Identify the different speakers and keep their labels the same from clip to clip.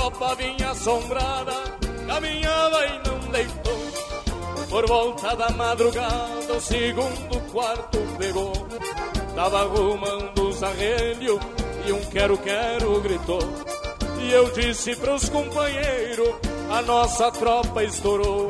Speaker 1: tropa vinha assombrada, caminhava e não deitou. Por volta da madrugada o segundo quarto pegou. Tava arrumando os arrelhos e um quero-quero gritou. E eu disse pros companheiros, a nossa tropa estourou.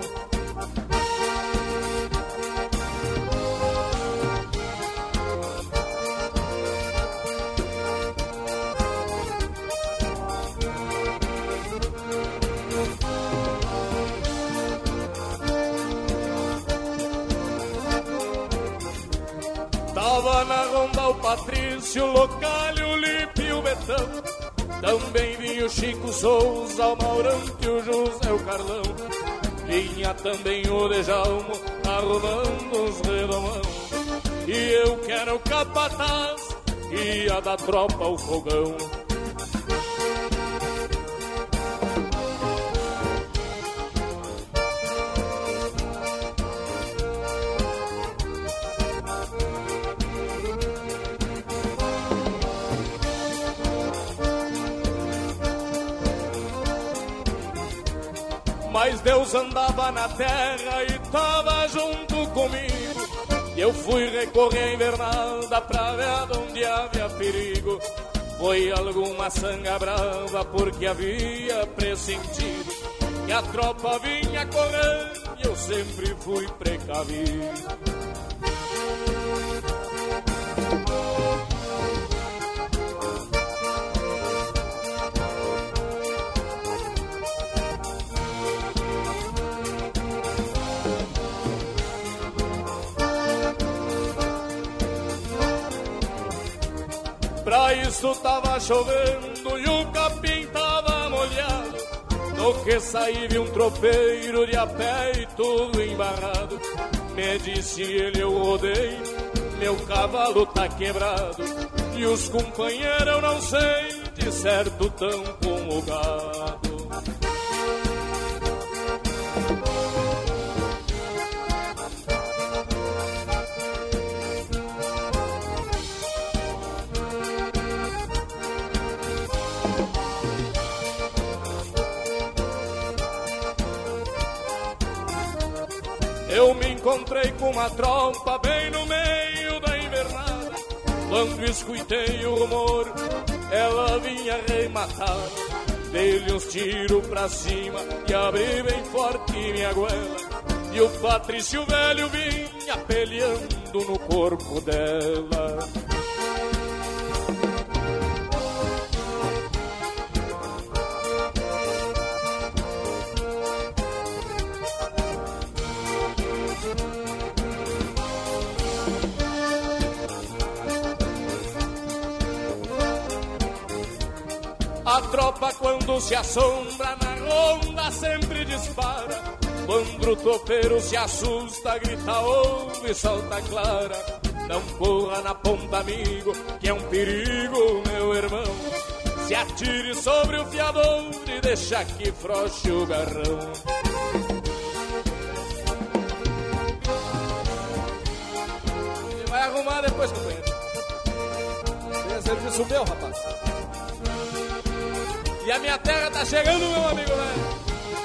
Speaker 1: Tava na ronda o Patrício, o Localho, o Lipe e o Betão. Também vinha o Chico Souza, o Maurante, o José, o Carlão. Vinha também o Dejalmo, arrumando uns redomão. E eu que era o capataz, ia da tropa o fogão. Mas Deus andava na terra e tava junto comigo. E eu fui recorrer a invernada pra ver onde havia perigo. Foi alguma sanga brava porque havia pressentido que a tropa vinha correndo e eu sempre fui precavido. Pra isso tava chovendo e o capim tava molhado. No que saí vi um tropeiro de a pé e tudo embarrado. Me disse ele, eu rodei, meu cavalo tá quebrado. E os companheiros eu não sei, de certo tão com o gado. Eu me encontrei com uma tropa bem no meio da invernada. Quando escutei o rumor, ela vinha rematar. Dei-lhe uns tiros pra cima e abri bem forte minha goela. E o Patrício velho vinha peleando no corpo dela. A tropa quando se assombra na ronda sempre dispara. Quando o topeiro se assusta, grita ouve e solta clara. Não corra na ponta, amigo, que é um perigo, meu irmão. Se atire sobre o fiador e deixa que froche o garrão. Você vai arrumar depois, companheiro. Tem serviço meu, rapaz. E a minha terra tá chegando, meu amigo, velho.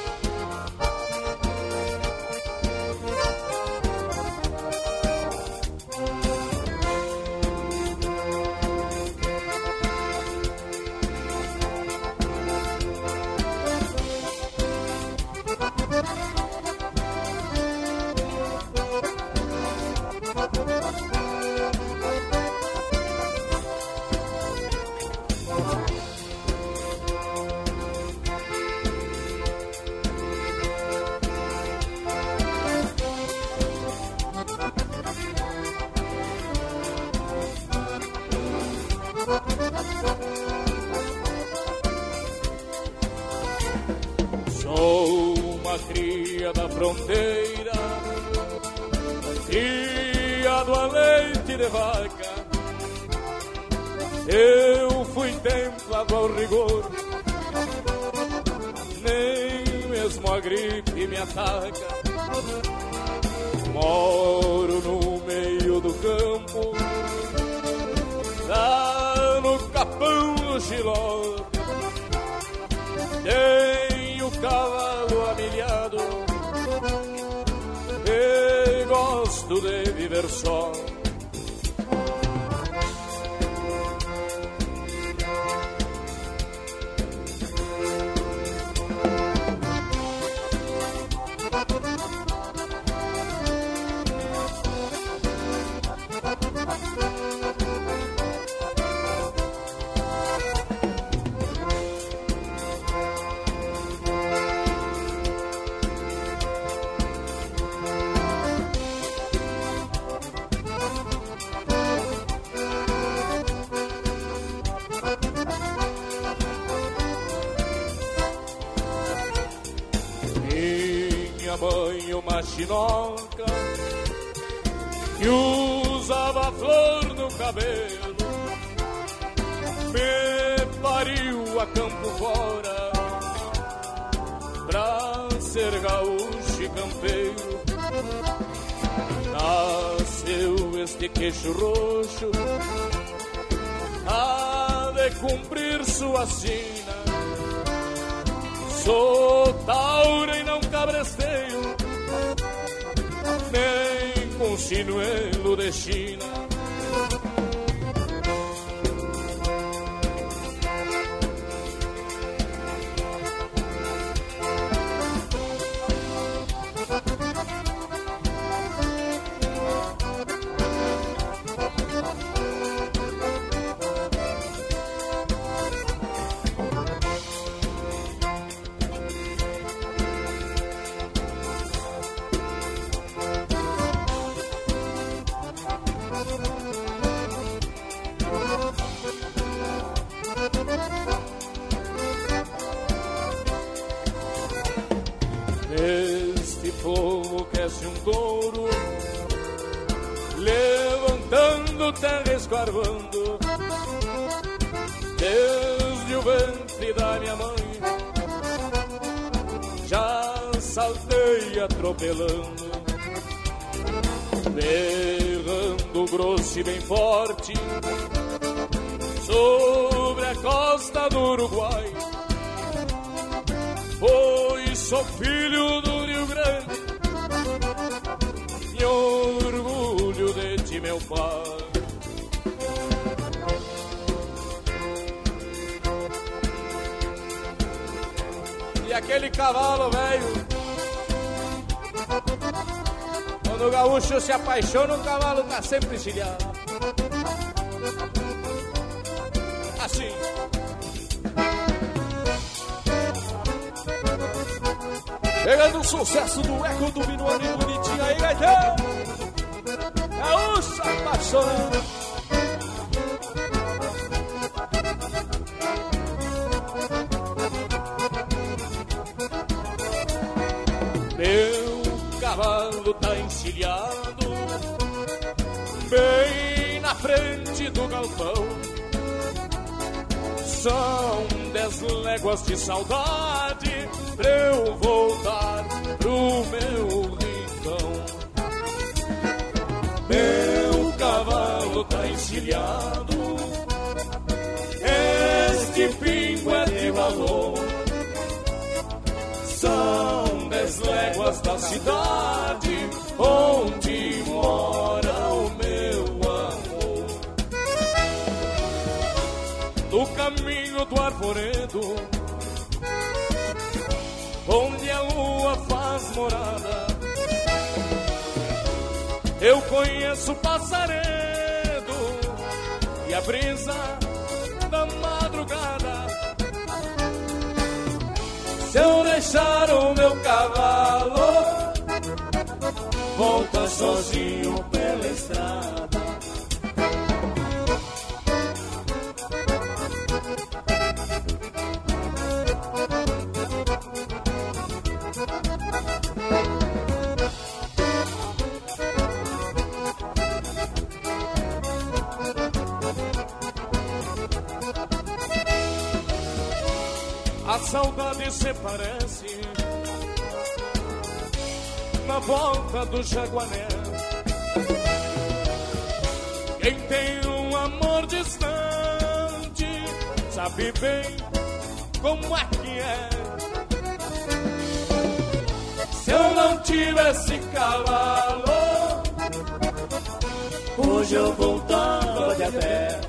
Speaker 1: Cria da fronteira, criado a leite de vaca. Eu fui templado ao rigor, nem mesmo a gripe me ataca. Moro no meio do campo, lá no capão do Chiló. viver só.
Speaker 2: Mãe, uma chinoca, que usava flor no cabelo, me pariu a campo fora pra ser gaúcho e campeiro. Nasceu este queixo roxo, há de cumprir sua sina. Sou taura e não cabresteio, nem com sinuelo de China. Este fogo quece um touro, levantando terra, escarvando, desde o ventre da minha mãe. Já saltei atropelando, berrando grosso e bem forte, sobre a costa do Uruguai. Pois sou filho do Rio Grande e orgulho de ti, meu pai.
Speaker 1: E aquele cavalo, velho, quando o gaúcho se apaixona, o cavalo tá sempre encilhado. Assim.
Speaker 2: Pegando o sucesso do eco do Minuano e bonitinho aí, gaitão. Gaúcha apaixonado.
Speaker 1: Meu cavalo tá encilhado bem na frente do galpão. São 10 léguas de saudade pra eu voltar pro meu rincão. Meu cavalo tá encilhado, este pingo é de valor. São 10 léguas da cidade onde mora o meu amor. No caminho do arvoredo, onde a lua faz morada, eu conheço o passaredo e a brisa da madrugada. Se eu deixar o meu cavalo, volta sozinho pela estrada. A saudade se parece na volta do Jaguané. Quem tem um amor distante sabe bem como é que é. Se eu não tivesse cavalo,
Speaker 3: hoje eu voltava de a pé.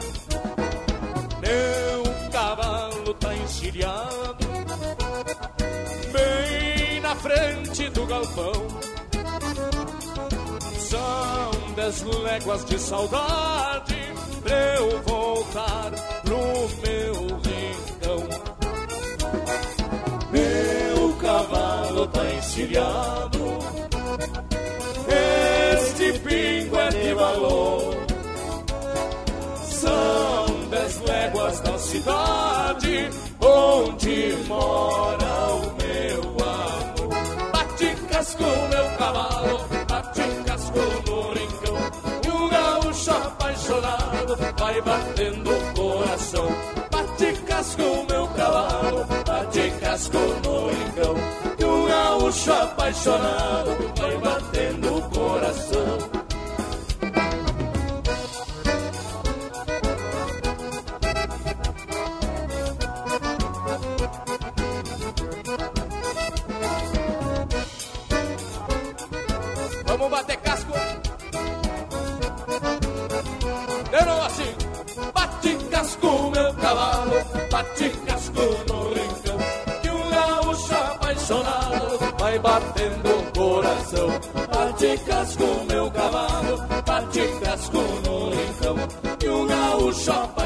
Speaker 1: Meu cavalo tá encilhado bem na frente do galpão. São 10 léguas de saudade pra eu voltar pro meu rincão.
Speaker 3: Meu cavalo tá encilhado,
Speaker 1: Este pingo é de valor. São 10 léguas da cidade onde mora o meu amor. Bate casco meu cavalo, bate casco no rincão, e o gaúcho apaixonado vai batendo o coração. Bate casco meu cavalo, bate casco no rincão, e o gaúcho apaixonado vai batendo o coração. Vamos bater casco. De novo assim. Bate casco meu cavalo, bate casco no rincão, que o gaúcho apaixonado vai batendo o coração. Bate casco meu cavalo, bate casco no rincão, que o gaúcho apaixonado